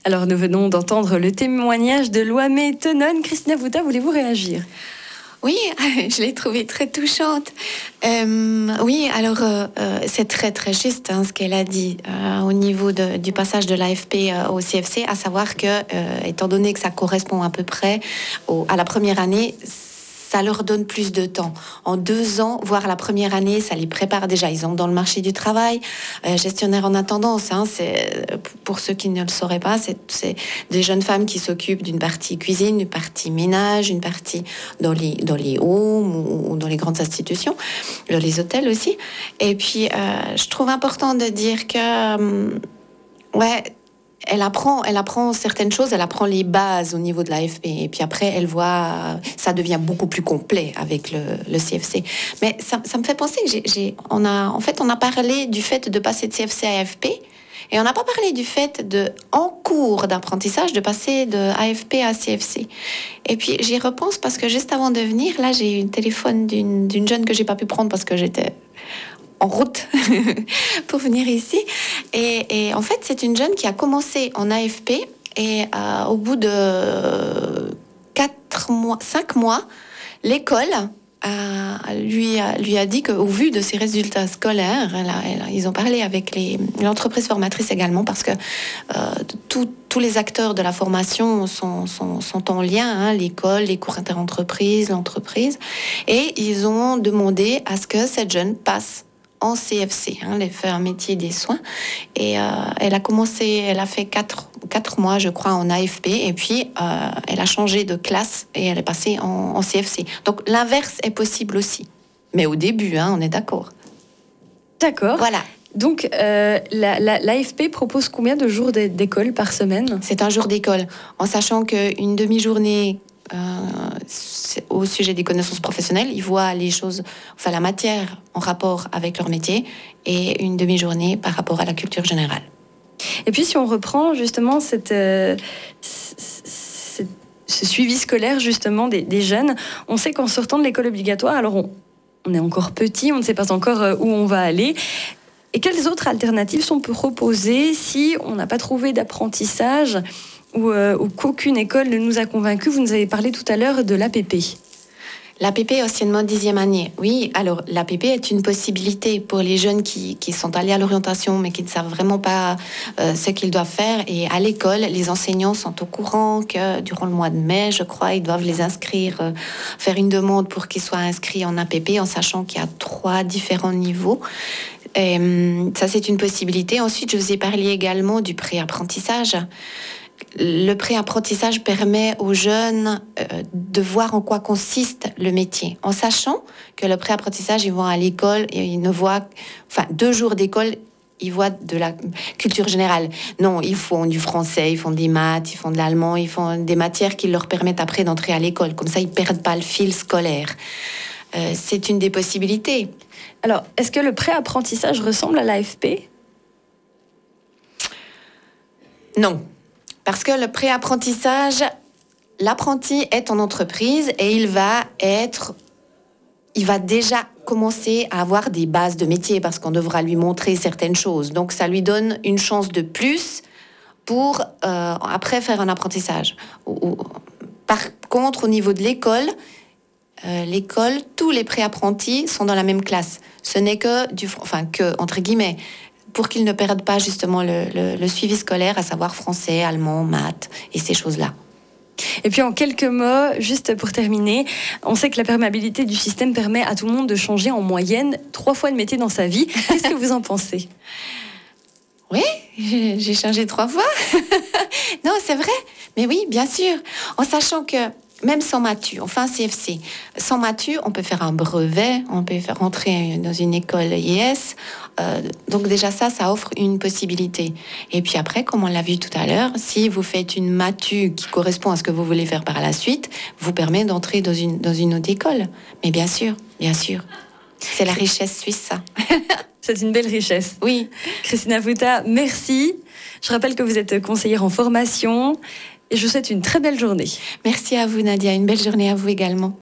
Alors nous venons d'entendre le témoignage de Loamé Tenon. Christina Vouta, voulez-vous réagir ? Oui, je l'ai trouvée très touchante. Oui, alors c'est très très juste ce qu'elle a dit au niveau du passage de l'AFP au CFC, à savoir que, étant donné que ça correspond à peu près à la première année, ça leur donne plus de temps. En 2 ans, voire la première année, ça les prépare déjà. Ils sont dans le marché du travail, gestionnaire en attendance. C'est, pour ceux qui ne le sauraient pas, c'est des jeunes femmes qui s'occupent d'une partie cuisine, une partie ménage, une partie dans les homes ou dans les grandes institutions, dans les hôtels aussi. Et puis, je trouve important de dire que, elle apprend certaines choses, elle apprend les bases au niveau de l'AFP. Et puis après, elle voit, ça devient beaucoup plus complet avec le CFC. Mais ça me fait penser que on a parlé du fait de passer de CFC à AFP. Et on n'a pas parlé du fait en cours d'apprentissage, de passer de AFP à CFC. Et puis j'y repense parce que juste avant de venir, là, j'ai eu un téléphone d'une jeune que j'ai pas pu prendre parce que j'étais en route pour venir ici. Et en fait, c'est une jeune qui a commencé en AFP et au bout de 5 mois, l'école lui a dit qu'au vu de ses résultats scolaires, ils ont parlé avec l'entreprise formatrice également parce que tous les acteurs de la formation sont en lien, l'école, les cours interentreprises, l'entreprise, et ils ont demandé à ce que cette jeune passe en CFC, un métier des soins. Et elle a fait 4 mois, je crois, en AFP, et puis elle a changé de classe et elle est passée en CFC. Donc l'inverse est possible aussi. Mais au début, on est d'accord. D'accord. Voilà. Donc, l'AFP propose combien de jours d'école par semaine ? C'est un jour d'école, en sachant qu'une demi-journée au sujet des connaissances professionnelles, ils voient les choses, la matière en rapport avec leur métier, et une demi-journée par rapport à la culture générale. Et puis si on reprend justement ce suivi scolaire justement des jeunes, on sait qu'en sortant de l'école obligatoire, alors on est encore petit, on ne sait pas encore où on va aller. Et quelles autres alternatives sont proposées si on n'a pas trouvé d'apprentissage ou qu'aucune école ne nous a convaincus? Vous nous avez parlé tout à l'heure de l'APP. L'APP, anciennement 10e année. Oui, alors l'APP est une possibilité pour les jeunes qui sont allés à l'orientation mais qui ne savent vraiment pas ce qu'ils doivent faire. Et à l'école, les enseignants sont au courant que durant le mois de mai, je crois, ils doivent les inscrire, faire une demande pour qu'ils soient inscrits en APP, en sachant qu'il y a 3 différents niveaux. Et, ça, c'est une possibilité. Ensuite, je vous ai parlé également du pré-apprentissage. Le pré-apprentissage permet aux jeunes de voir en quoi consiste le métier, en sachant que le pré-apprentissage, ils vont à l'école et ils ne voient, 2 jours d'école, ils voient de la culture générale. Non, ils font du français, ils font des maths, ils font de l'allemand, ils font des matières qui leur permettent après d'entrer à l'école. Comme ça, ils ne perdent pas le fil scolaire. C'est une des possibilités. Alors, est-ce que le pré-apprentissage ressemble à l'AFP ? Non. Parce que le pré-apprentissage, l'apprenti est en entreprise et il va déjà commencer à avoir des bases de métier parce qu'on devra lui montrer certaines choses. Donc, ça lui donne une chance de plus pour après faire un apprentissage. Par contre, au niveau de l'école, tous les pré-apprentis sont dans la même classe. Ce n'est que entre guillemets, pour qu'ils ne perdent pas justement le suivi scolaire, à savoir français, allemand, maths et ces choses-là. Et puis en quelques mots, juste pour terminer, on sait que la perméabilité du système permet à tout le monde de changer en moyenne 3 fois de métier dans sa vie. Qu'est-ce que vous en pensez ? Oui, j'ai changé 3 fois. Non, c'est vrai. Mais oui, bien sûr. En sachant que même sans Matu, enfin CFC, sans Matu, on peut faire un brevet, on peut faire rentrer dans une école IES. Donc déjà ça offre une possibilité. Et puis après, comme on l'a vu tout à l'heure, si vous faites une Matu qui correspond à ce que vous voulez faire par la suite, vous permet d'entrer dans une autre école. Mais bien sûr. C'est la richesse suisse, ça. C'est une belle richesse. Oui. Christina Vouta, merci. Je rappelle que vous êtes conseillère en formation et je vous souhaite une très belle journée. Merci à vous, Nadia. Une belle journée à vous également.